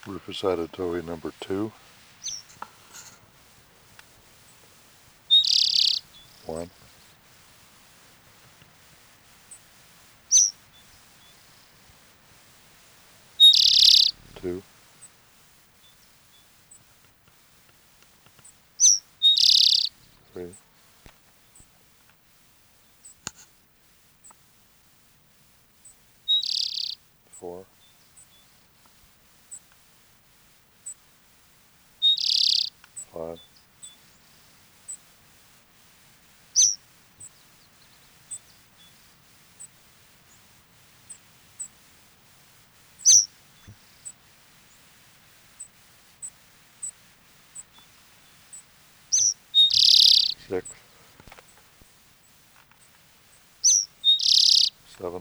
Rufus Adatoe number 2. 1. 2. 3. 4. 5. 6. 7.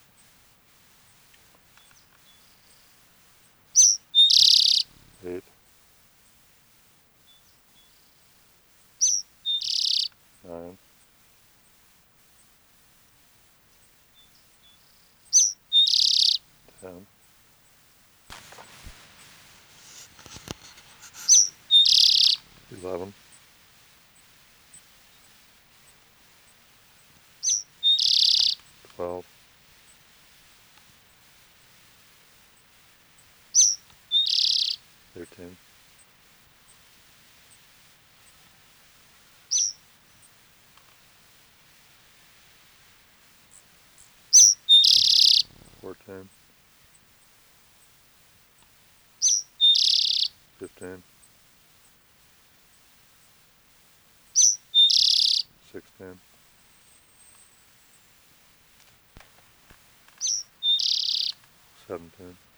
8. 9. 10. 11. 12. 13. 14. 15. 16. 17.